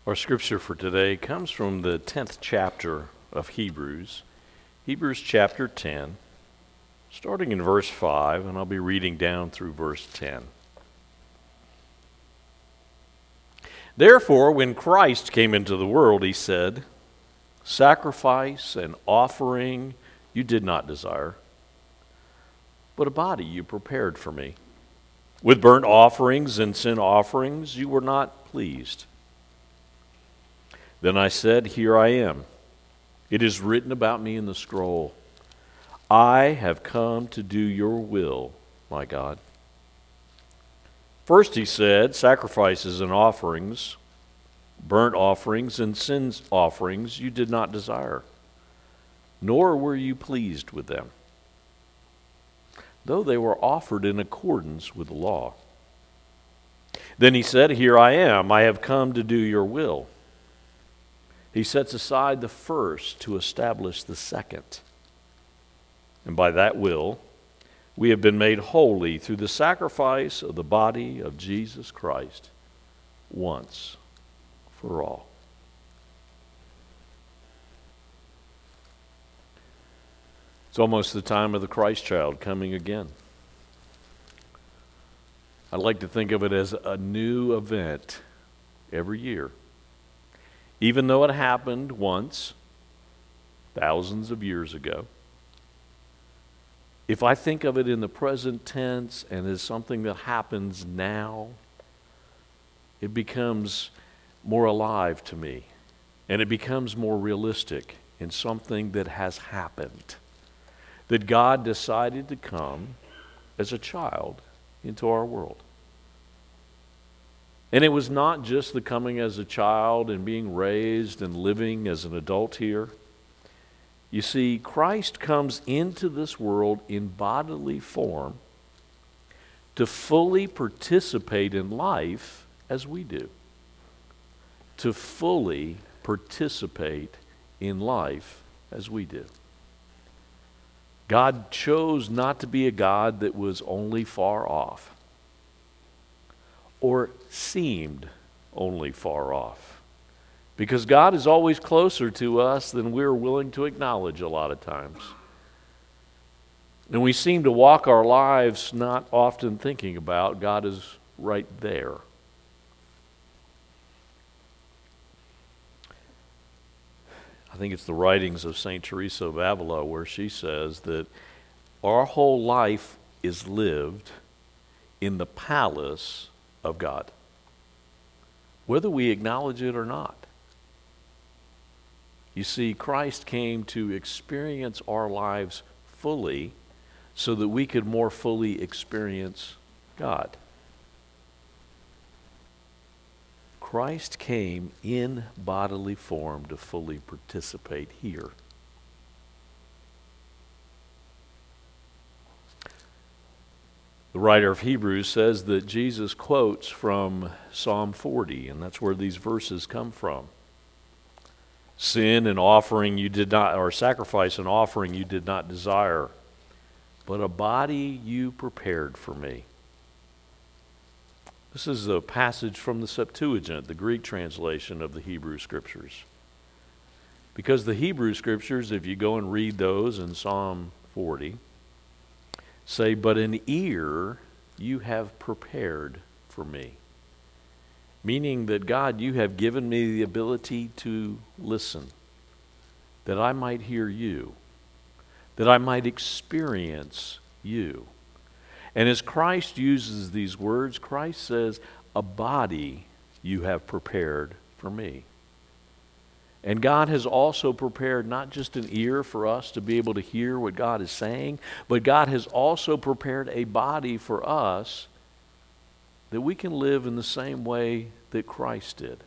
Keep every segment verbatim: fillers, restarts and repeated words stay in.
Our scripture for today comes from the tenth chapter of Hebrews, Hebrews chapter ten, starting in verse five, and I'll be reading down through verse ten. Therefore, when Christ came into the world, he said, "Sacrifice and offering you did not desire, but a body you prepared for me. With burnt offerings and sin offerings you were not pleased. Then I said, Here I am. It is written about me in the scroll. I have come to do your will, my God." First he said, "Sacrifices and offerings, burnt offerings and sin offerings you did not desire, nor were you pleased with them, though they were offered in accordance with the law." Then he said, "Here I am. I have come to do your will." He sets aside the first to establish the second. And by that will, we have been made holy through the sacrifice of the body of Jesus Christ once for all. It's almost the time of the Christ child coming again. I like to think of it as a new event every year. Even though it happened once, thousands of years ago, if I think of it in the present tense and as something that happens now, it becomes more alive to me, and it becomes more realistic in something that has happened, that God decided to come as a child into our world. And it was not just the coming as a child and being raised and living as an adult here. You see, Christ comes into this world in bodily form to fully participate in life as we do. To fully participate in life as we do. God chose not to be a God that was only far off, or seemed only far off. Because God is always closer to us than we're willing to acknowledge a lot of times. And we seem to walk our lives not often thinking about God is right there. I think it's the writings of Saint Teresa of Avila where she says that our whole life is lived in the palace of God, whether we acknowledge it or not. You see, Christ came to experience our lives fully so that we could more fully experience God. Christ came in bodily form to fully participate here. The writer of Hebrews says that Jesus quotes from Psalm forty, and that's where these verses come from. "Sin and offering you did not, or sacrifice and offering you did not desire, but a body you prepared for me." This is a passage from the Septuagint, the Greek translation of the Hebrew Scriptures. Because the Hebrew Scriptures, if you go and read those in Psalm forty, say, "But an ear you have prepared for me." Meaning that, God, you have given me the ability to listen, that I might hear you, that I might experience you. And as Christ uses these words, Christ says, "A body you have prepared for me." And God has also prepared not just an ear for us to be able to hear what God is saying, but God has also prepared a body for us that we can live in the same way that Christ did.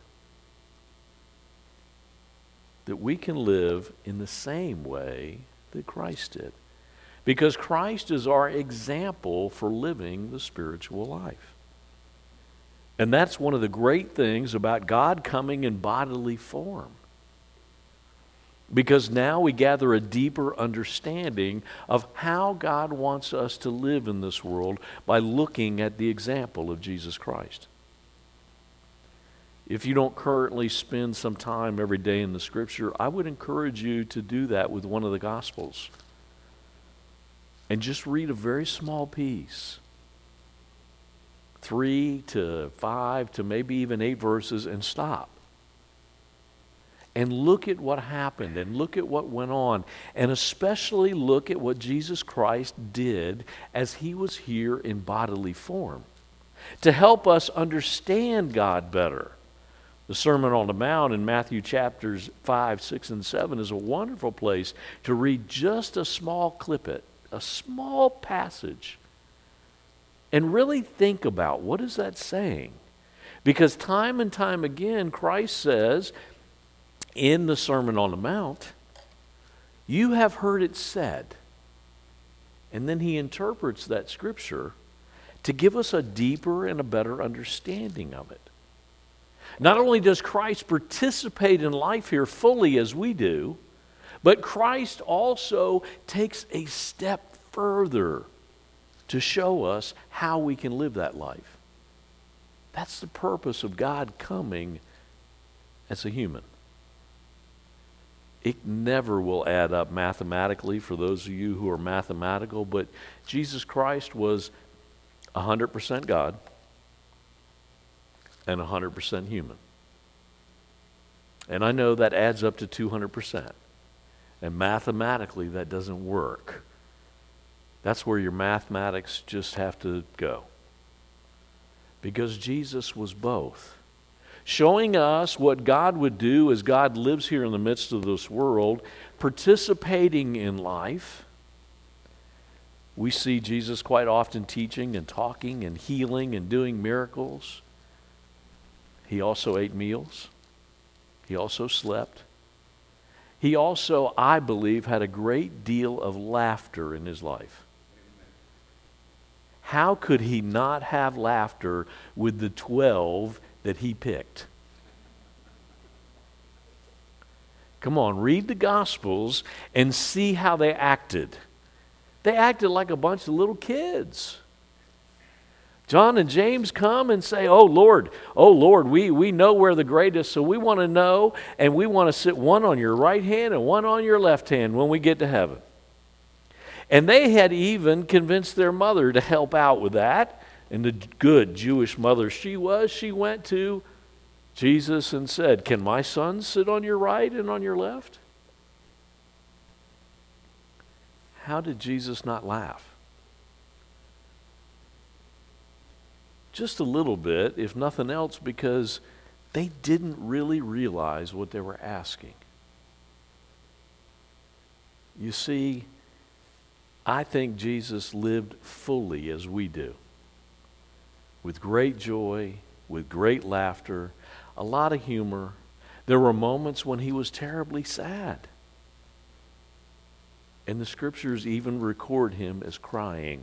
That we can live in the same way that Christ did. Because Christ is our example for living the spiritual life. And that's one of the great things about God coming in bodily form. Because now we gather a deeper understanding of how God wants us to live in this world by looking at the example of Jesus Christ. If you don't currently spend some time every day in the Scripture, I would encourage you to do that with one of the Gospels. And just read a very small piece. Three to five to maybe even eight verses and stop. And look at what happened and look at what went on. And especially look at what Jesus Christ did as he was here in bodily form to help us understand God better. The Sermon on the Mount in Matthew chapters five, six, and seven is a wonderful place to read just a small clippet, a small passage, and really think about what is that saying. Because time and time again, Christ says in the Sermon on the Mount, you have heard it said. And then he interprets that scripture to give us a deeper and a better understanding of it. Not only does Christ participate in life here fully as we do, but Christ also takes a step further to show us how we can live that life. That's the purpose of God coming as a human. It never will add up mathematically for those of you who are mathematical, but Jesus Christ was one hundred percent God and one hundred percent human. And I know that adds up to two hundred percent. And mathematically, that doesn't work. That's where your mathematics just have to go. Because Jesus was both. Showing us what God would do as God lives here in the midst of this world, participating in life. We see Jesus quite often teaching and talking and healing and doing miracles. He also ate meals. He also slept. He also, I believe, had a great deal of laughter in his life. How could he not have laughter with the twelve that he picked? Come on, read the Gospels and see how they acted. They acted like a bunch of little kids. John and James come and say, oh Lord, oh Lord, we, we know we're the greatest, so we want to know, and we want to sit one on your right hand and one on your left hand when we get to heaven. And they had even convinced their mother to help out with that. And the good Jewish mother she was, she went to Jesus and said, can my son sit on your right and on your left? How did Jesus not laugh? Just a little bit, if nothing else, because they didn't really realize what they were asking. You see, I think Jesus lived fully as we do, with great joy, with great laughter, a lot of humor. There were moments when he was terribly sad. And the scriptures even record him as crying.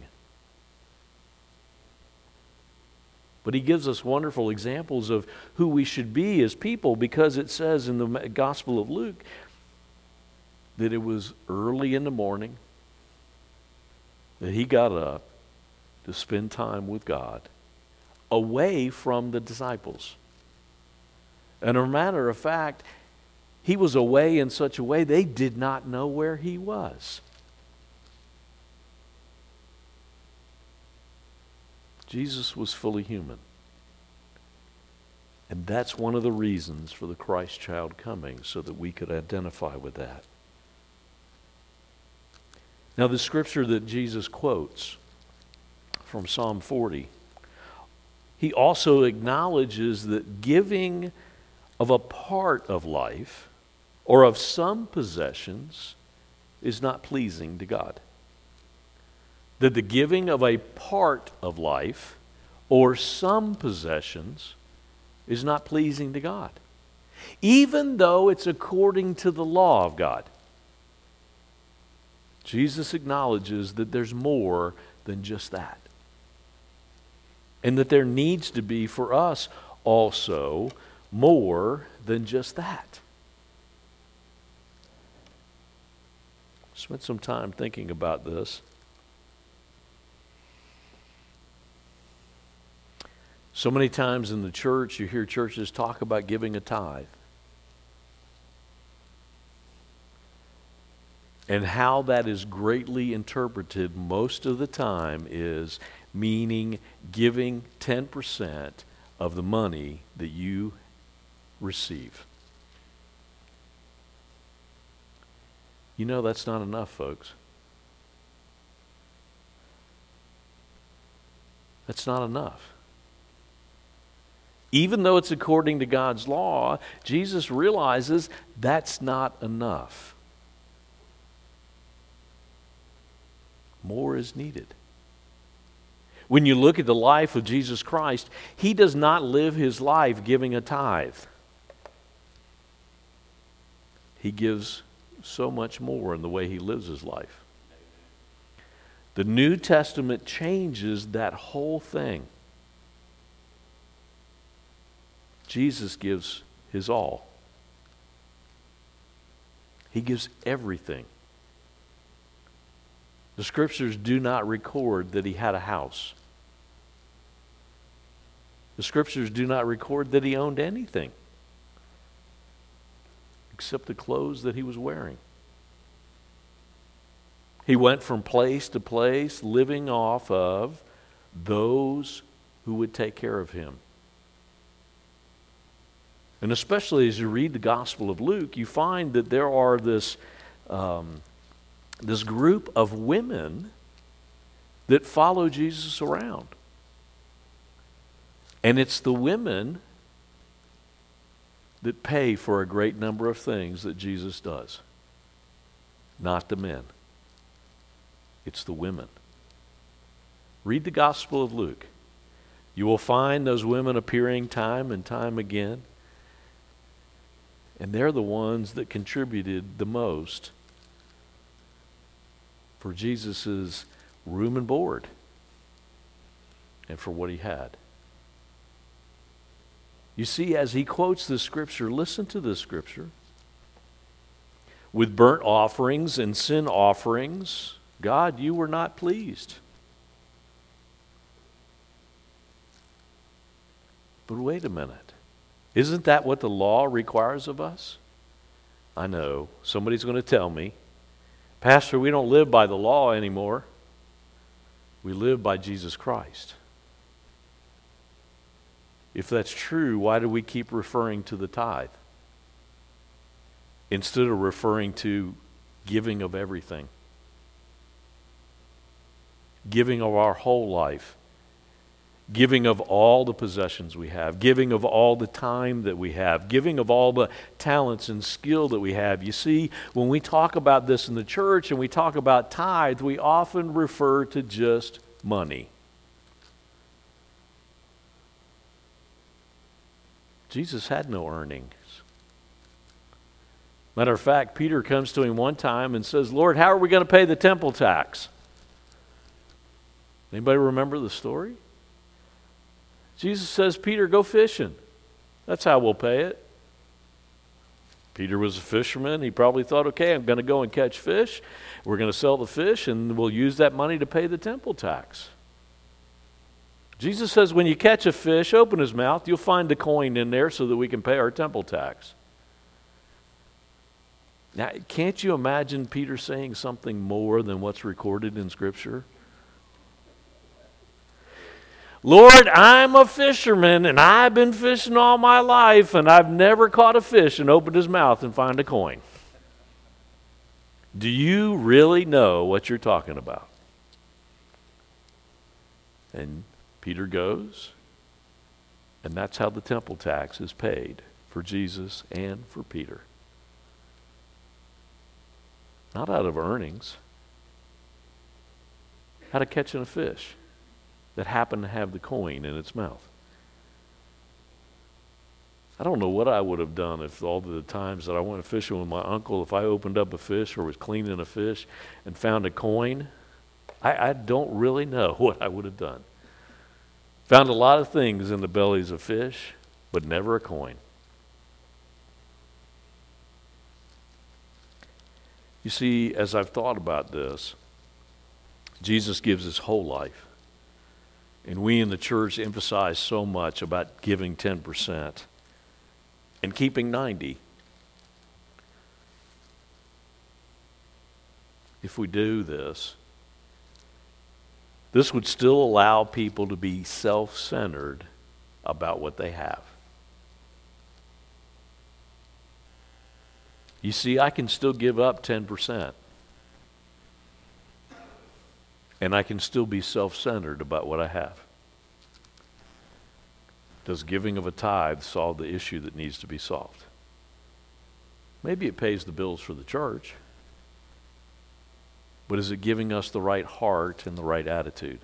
But he gives us wonderful examples of who we should be as people, because it says in the Gospel of Luke that it was early in the morning that he got up to spend time with God away from the disciples. And a matter of fact, he was away in such a way they did not know where he was. Jesus was fully human. And that's one of the reasons for the Christ child coming, so that we could identify with that. Now, the scripture that Jesus quotes from Psalm forty, he also acknowledges that giving of a part of life or of some possessions is not pleasing to God. That the giving of a part of life or some possessions is not pleasing to God, even though it's according to the law of God. Jesus acknowledges that there's more than just that. And that there needs to be for us also more than just that. Spent some time thinking about this. So many times in the church, you hear churches talk about giving a tithe. And how that is greatly interpreted most of the time is meaning giving ten percent of the money that you receive. You know that's not enough, folks. That's not enough. Even though it's according to God's law, Jesus realizes that's not enough. More is needed. When you look at the life of Jesus Christ, he does not live his life giving a tithe. He gives so much more in the way he lives his life. The New Testament changes that whole thing. Jesus gives his all. He gives everything. The Scriptures do not record that he had a house. The Scriptures do not record that he owned anything except the clothes that he was wearing. He went from place to place living off of those who would take care of him. And especially as you read the Gospel of Luke, you find that there are this, um, this group of women that follow Jesus around. And it's the women that pay for a great number of things that Jesus does, not the men. It's the women. Read the Gospel of Luke. You will find those women appearing time and time again. And they're the ones that contributed the most for Jesus' room and board and for what he had. You see, as he quotes this scripture, listen to this scripture. With burnt offerings and sin offerings, God, you were not pleased. But wait a minute. Isn't that what the law requires of us? I know. Somebody's going to tell me, Pastor, we don't live by the law anymore. We live by Jesus Christ. If that's true, why do we keep referring to the tithe instead of referring to giving of everything? Giving of our whole life. Giving of all the possessions we have, giving of all the time that we have, giving of all the talents and skill that we have. You see, when we talk about this in the church and we talk about tithe, we often refer to just money. Jesus had no earnings. Matter of fact, Peter comes to him one time and says, Lord, how are we going to pay the temple tax? Anybody remember the story? Jesus says, Peter, go fishing. That's how we'll pay it. Peter was a fisherman. He probably thought, okay, I'm going to go and catch fish. We're going to sell the fish, and we'll use that money to pay the temple tax. Jesus says, when you catch a fish, open his mouth. You'll find a coin in there so that we can pay our temple tax. Now, can't you imagine Peter saying something more than what's recorded in Scripture? Lord, I'm a fisherman, and I've been fishing all my life, and I've never caught a fish and opened his mouth and find a coin. Do you really know what you're talking about? And Peter goes, and that's how the temple tax is paid for Jesus and for Peter. Not out of earnings. Out of catching a fish that happened to have the coin in its mouth. I don't know what I would have done if all the times that I went fishing with my uncle, if I opened up a fish or was cleaning a fish and found a coin. I, I don't really know what I would have done. Found a lot of things in the bellies of fish, but never a coin. You see, as I've thought about this, Jesus gives his whole life. And we in the church emphasize so much about giving ten percent and keeping ninety. If we do this, this would still allow people to be self-centered about what they have. You see, I can still give up ten percent. And I can still be self-centered about what I have. Does giving of a tithe solve the issue that needs to be solved? Maybe it pays the bills for the church. But is it giving us the right heart and the right attitude?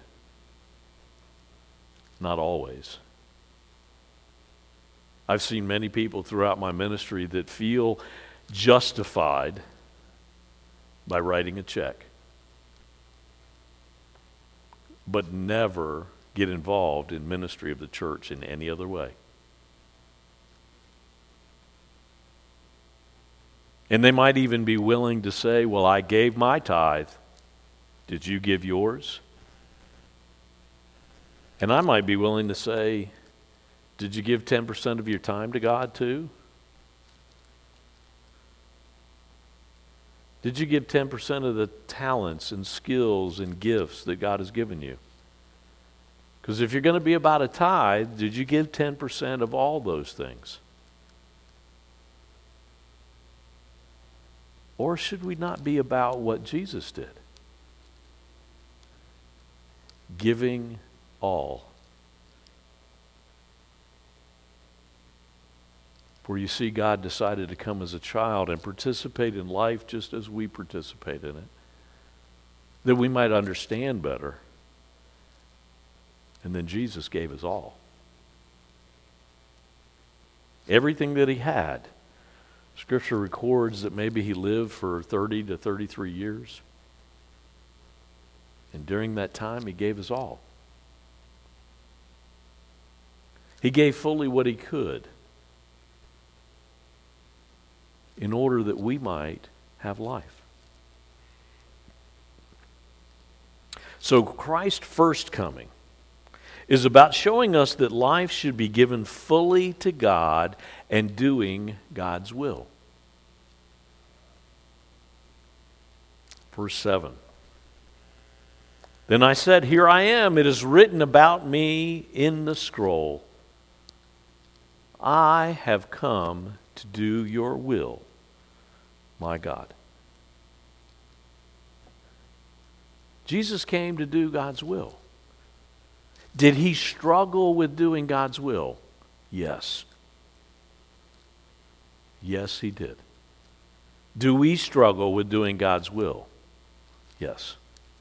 Not always. I've seen many people throughout my ministry that feel justified by writing a check, but never get involved in ministry of the church in any other way. And they might even be willing to say, well, I gave my tithe. Did you give yours? And I might be willing to say, did you give ten percent of your time to God too? Did you give ten percent of the talents and skills and gifts that God has given you? Because if you're going to be about a tithe, did you give ten percent of all those things? Or should we not be about what Jesus did? Giving all. For you see, God decided to come as a child and participate in life just as we participate in it, that we might understand better. And then Jesus gave us all. Everything that he had. Scripture records that maybe he lived for thirty to thirty-three years. And during that time, he gave us all. He gave fully what he could in order that we might have life. So Christ's first coming is about showing us that life should be given fully to God and doing God's will. Verse seven. Then I said, here I am, it is written about me in the scroll. I have come to do your will, my God. Jesus came to do God's will. Did he struggle with doing God's will? Yes. Yes, he did. Do we struggle with doing God's will? Yes.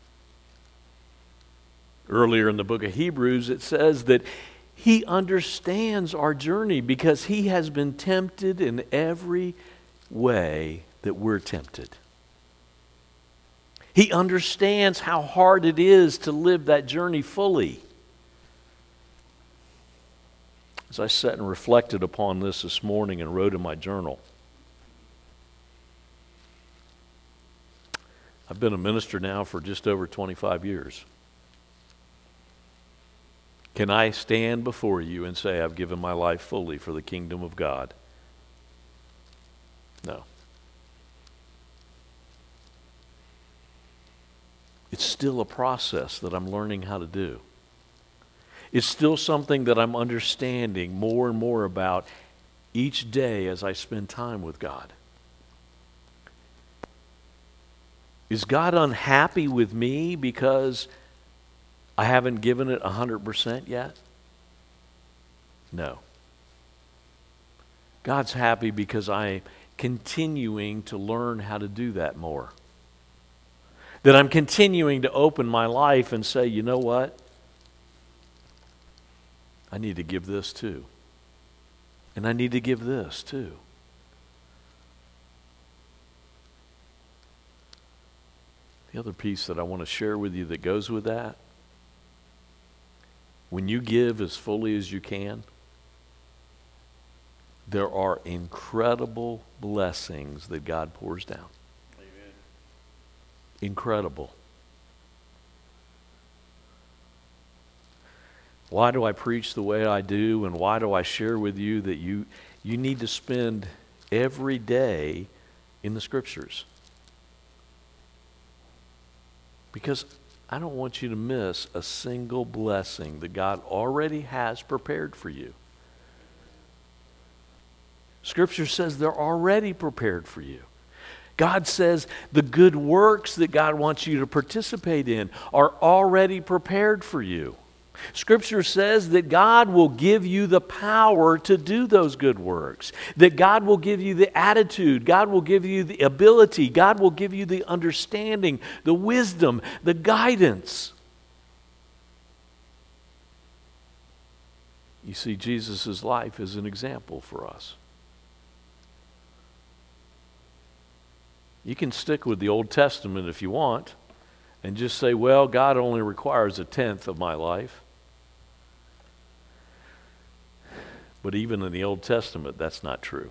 Earlier in the book of Hebrews, it says that he understands our journey because he has been tempted in every way that we're tempted. He understands how hard it is to live that journey fully. As I sat and reflected upon this this morning and wrote in my journal, I've been a minister now for just over twenty-five years. Can I stand before you and say I've given my life fully for the kingdom of God? No. It's still a process that I'm learning how to do. It's still something that I'm understanding more and more about each day as I spend time with God. Is God unhappy with me because I haven't given it one hundred percent yet? No. God's happy because I'm continuing to learn how to do that more. That I'm continuing to open my life and say, you know what? I need to give this too. And I need to give this too. The other piece that I want to share with you that goes with that, when you give as fully as you can, there are incredible blessings that God pours down. Amen. Incredible. Why do I preach the way I do, and why do I share with you that you, you need to spend every day in the Scriptures? Because I don't want you to miss a single blessing that God already has prepared for you. Scripture says they're already prepared for you. God says the good works that God wants you to participate in are already prepared for you. Scripture says that God will give you the power to do those good works, that God will give you the attitude, God will give you the ability, God will give you the understanding, the wisdom, the guidance. You see, Jesus' life is an example for us. You can stick with the Old Testament if you want and just say, well, God only requires a tenth of my life. But even in the Old Testament, that's not true.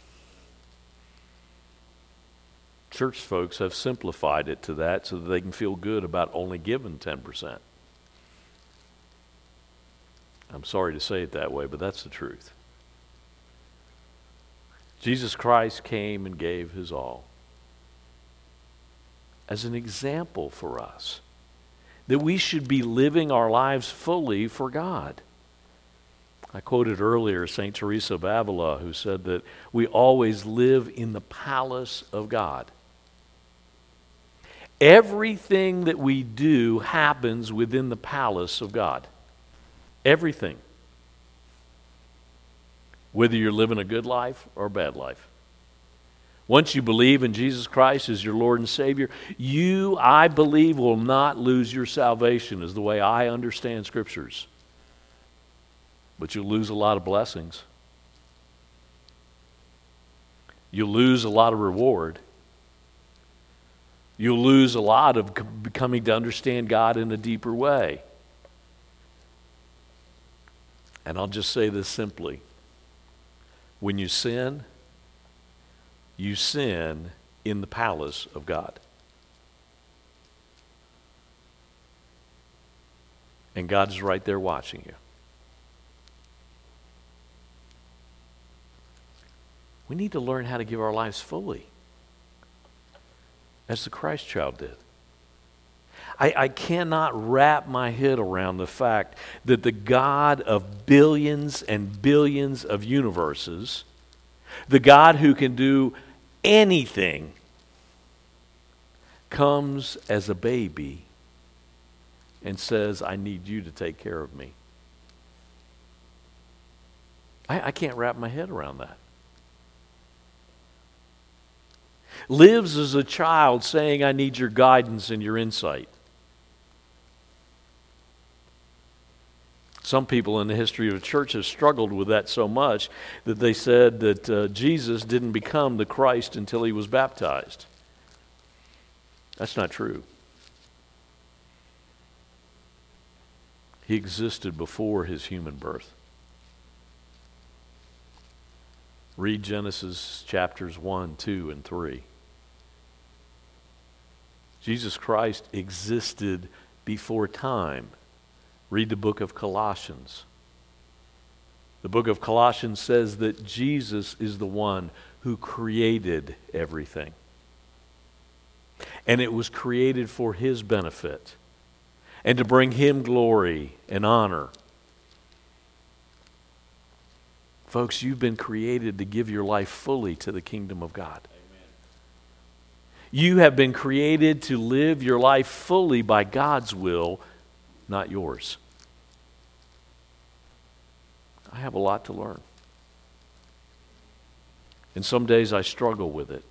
Church folks have simplified it to that so that they can feel good about only giving ten percent. I'm sorry to say it that way, but that's the truth. Jesus Christ came and gave his all as an example for us, that we should be living our lives fully for God. I quoted earlier Saint Teresa of Avila, who said that we always live in the palace of God. Everything that we do happens within the palace of God. Everything. Whether you're living a good life or a bad life. Once you believe in Jesus Christ as your Lord and Savior, you, I believe, will not lose your salvation, is the way I understand Scriptures. But you'll lose a lot of blessings. You'll lose a lot of reward. You'll lose a lot of coming to understand God in a deeper way. And I'll just say this simply. When you sin, you sin in the palace of God. And God's right there watching you. We need to learn how to give our lives fully, as the Christ child did. I, I cannot wrap my head around the fact that the God of billions and billions of universes, the God who can do anything, comes as a baby and says, I need you to take care of me. I, I can't wrap my head around that. Lives as a child saying, I need your guidance and your insight. Some people in the history of the church have struggled with that so much that they said that uh, Jesus didn't become the Christ until he was baptized. That's not true. He existed before his human birth. Read Genesis chapters one, two, and three. Jesus Christ existed before time. Read the book of Colossians. The book of Colossians says that Jesus is the one who created everything. And it was created for his benefit and to bring him glory and honor. Folks, you've been created to give your life fully to the kingdom of God. Amen. You have been created to live your life fully by God's will, not yours. I have a lot to learn. And some days I struggle with it.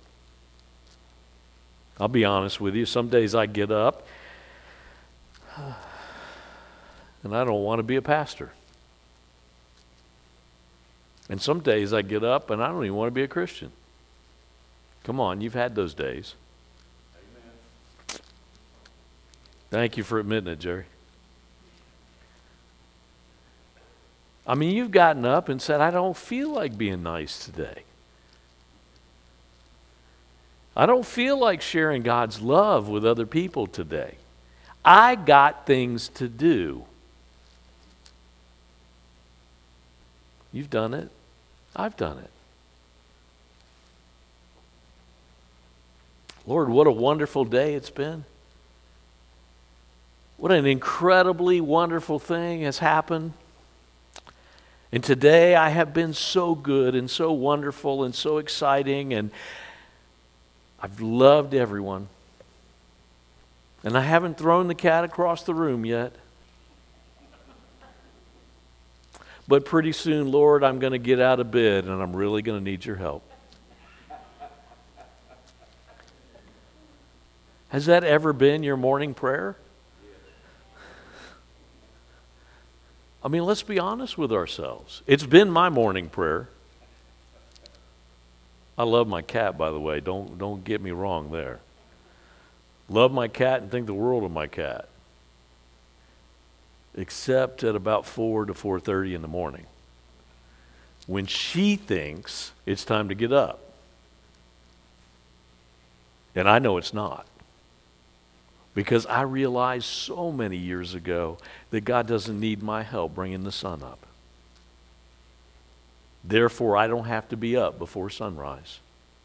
I'll be honest with you. Some days I get up and I don't want to be a pastor. And some days I get up and I don't even want to be a Christian. Come on, you've had those days. Amen. Thank you for admitting it, Jerry. I mean, you've gotten up and said, I don't feel like being nice today. I don't feel like sharing God's love with other people today. I got things to do. You've done it. I've done it. Lord, what a wonderful day it's been. What an incredibly wonderful thing has happened. And today I have been so good and so wonderful and so exciting, and I've loved everyone. And I haven't thrown the cat across the room yet. But pretty soon, Lord, I'm going to get out of bed and I'm really going to need your help. Has that ever been your morning prayer? I mean, let's be honest with ourselves. It's been my morning prayer. I love my cat, by the way. Don't, don't get me wrong there. Love my cat and think the world of my cat. Except at about four to four thirty in the morning, when she thinks it's time to get up. And I know it's not. Because I realized so many years ago that God doesn't need my help bringing the sun up. Therefore, I don't have to be up before sunrise.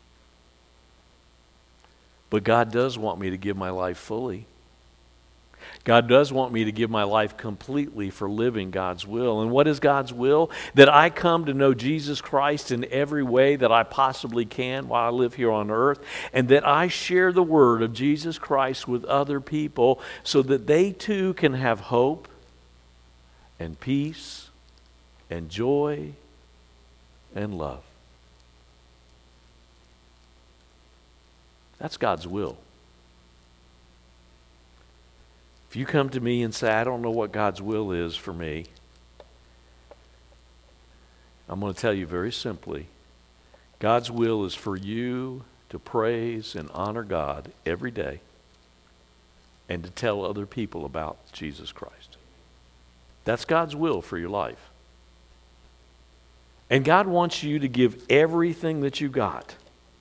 But God does want me to give my life fully. God does want me to give my life completely for living God's will. And what is God's will? That I come to know Jesus Christ in every way that I possibly can while I live here on earth, and that I share the word of Jesus Christ with other people so that they too can have hope and peace and joy and love. That's God's will. If you come to me and say, I don't know what God's will is for me, I'm going to tell you very simply, God's will is for you to praise and honor God every day and to tell other people about Jesus Christ. That's God's will for your life. And God wants you to give everything that you got.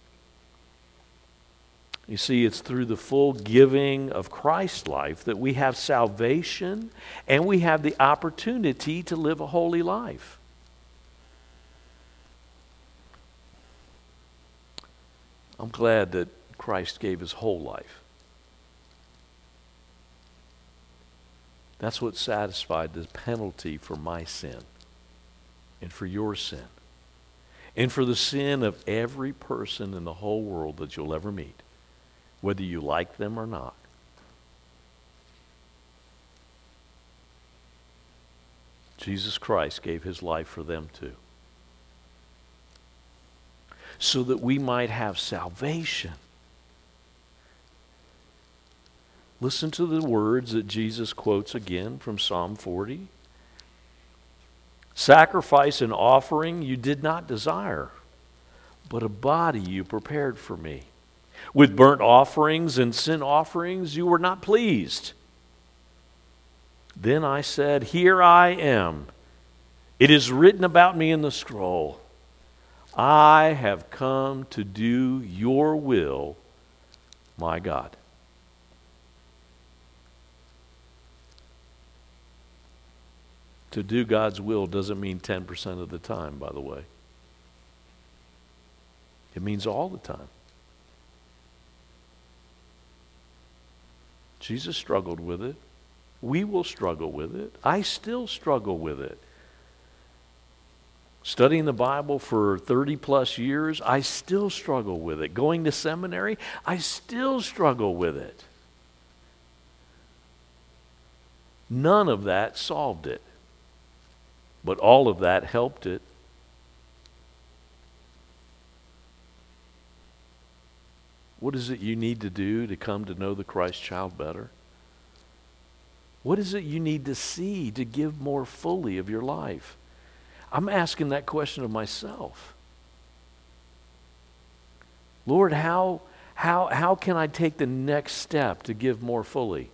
You see, it's through the full giving of Christ's life that we have salvation and we have the opportunity to live a holy life. I'm glad that Christ gave his whole life. That's what satisfied the penalty for my sin and for your sin and for the sin of every person in the whole world that you'll ever meet, whether you like them or not. Jesus Christ gave his life for them too, so that we might have salvation. Listen to the words that Jesus quotes again from Psalm forty. Sacrifice and offering you did not desire, but a body you prepared for me. With burnt offerings and sin offerings you were not pleased. Then I said, here I am. It is written about me in the scroll. I have come to do your will, my God. To do God's will doesn't mean ten percent of the time, by the way. It means all the time. Jesus struggled with it. We will struggle with it. I still struggle with it. Studying the Bible for thirty plus years, I still struggle with it. Going to seminary, I still struggle with it. None of that solved it, but all of that helped it. What is it you need to do to come to know the Christ child better? What is it you need to see to give more fully of your life? I'm asking that question of myself. Lord, how, how, how can I take the next step to give more fully?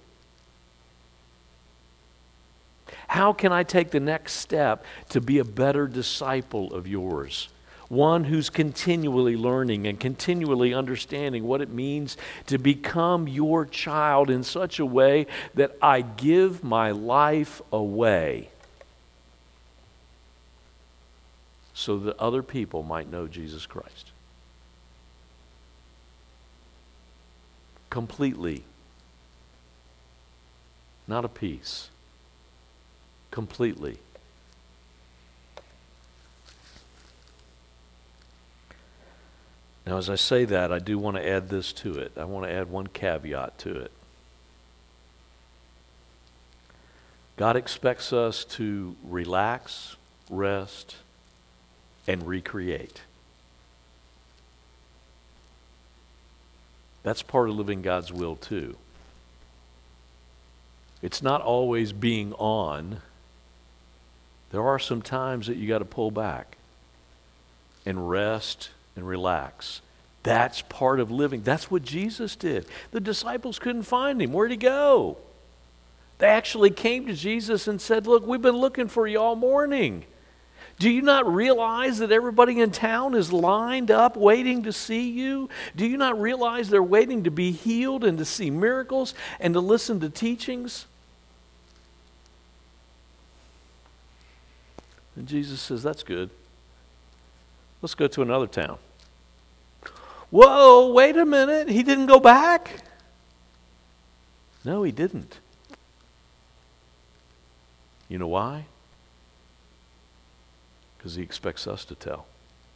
How can I take the next step to be a better disciple of yours? One who's continually learning and continually understanding what it means to become your child in such a way that I give my life away. so that other people might know Jesus Christ. Completely. Not a piece. Completely. Now, as I say that, I do want to add this to it. I want to add one caveat to it. God expects us to relax, rest, and recreate. That's part of living God's will too. It's not always being on. There are some times that you got to pull back and rest and relax. That's part of living. That's what Jesus did. The disciples couldn't find him. Where'd he go? They actually came to Jesus and said, look, we've been looking for you all morning. Do you not realize that everybody in town is lined up waiting to see you? Do you not realize they're waiting to be healed and to see miracles and to listen to teachings? And Jesus says, that's good. Let's go to another town. Whoa, wait a minute. He didn't go back? No, he didn't. You know why? Because he expects us to tell.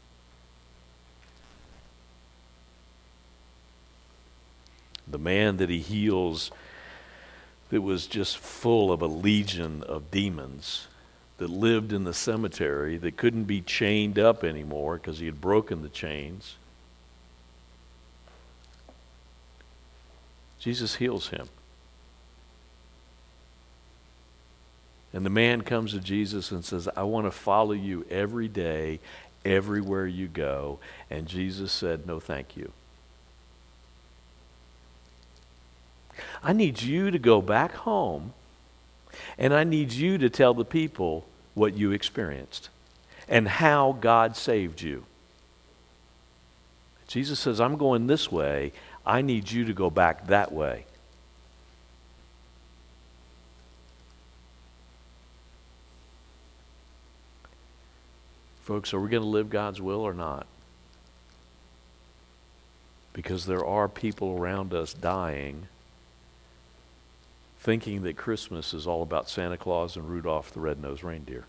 The man that he heals that was just full of a legion of demons, that lived in the cemetery, that couldn't be chained up anymore because he had broken the chains. Jesus heals him. And the man comes to Jesus and says, I want to follow you every day, everywhere you go. And Jesus said, no, thank you. I need you to go back home, and I need you to tell the people what you experienced and how God saved you. Jesus says, I'm going this way. I need you to go back that way. Folks, are we going to live God's will or not? Because there are people around us dying, thinking that Christmas is all about Santa Claus and Rudolph the Red-Nosed Reindeer.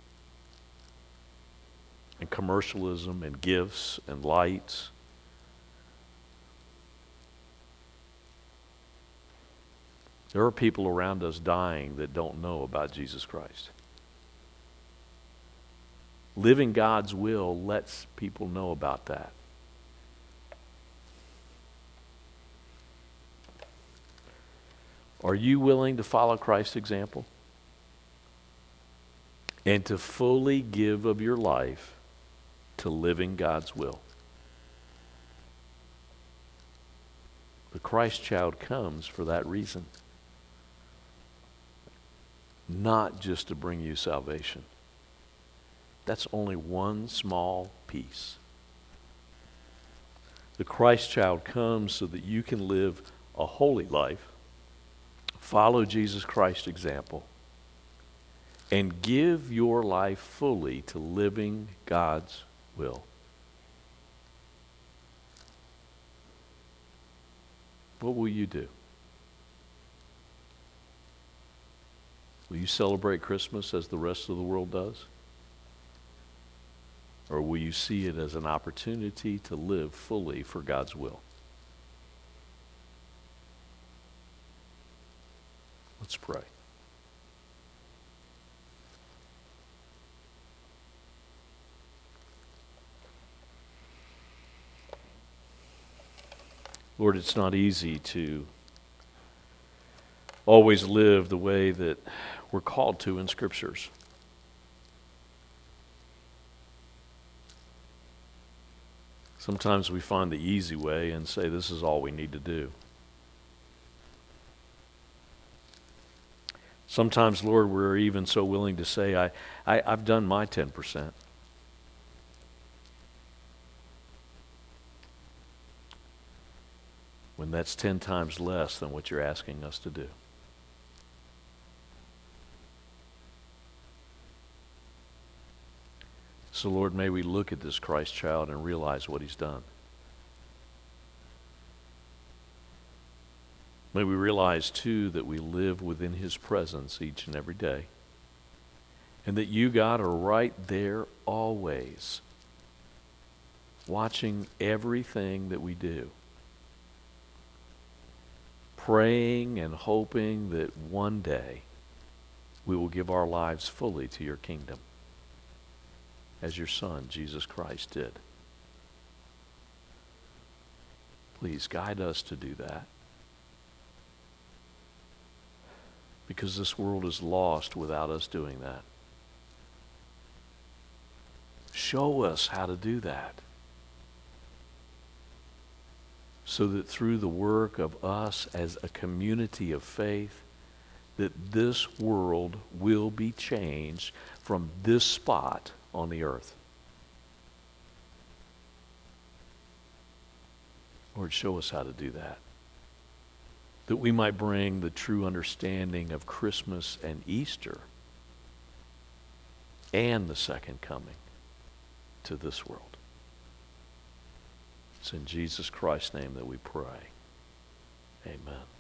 And commercialism and gifts and lights. There are people around us dying that don't know about Jesus Christ. Living God's will lets people know about that. Are you willing to follow Christ's example? And to fully give of your life to living God's will? The Christ child comes for that reason. Not just to bring you salvation. That's only one small piece. The Christ child comes so that you can live a holy life, follow Jesus Christ's example, and give your life fully to living God's will. What will you do? Will you celebrate Christmas as the rest of the world does? Or will you see it as an opportunity to live fully for God's will? Let's pray. Lord, it's not easy to always live the way that we're called to in Scriptures. Sometimes we find the easy way and say this is all we need to do. Sometimes, Lord, we're even so willing to say, I, I, I've done my ten percent. When that's ten times less than what you're asking us to do. So, Lord, may we look at this Christ child and realize what he's done. May we realize, too, that we live within his presence each and every day. And that you, God, are right there always, watching everything that we do. Praying and hoping that one day we will give our lives fully to your kingdom, as your Son, Jesus Christ, did. Please guide us to do that. Because this world is lost without us doing that. Show us how to do that, so that through the work of us as a community of faith, that this world will be changed from this spot on the earth. Lord, show us how to do that, that we might bring the true understanding of Christmas and Easter and the second coming to this world. It's in Jesus Christ's name that we pray. Amen.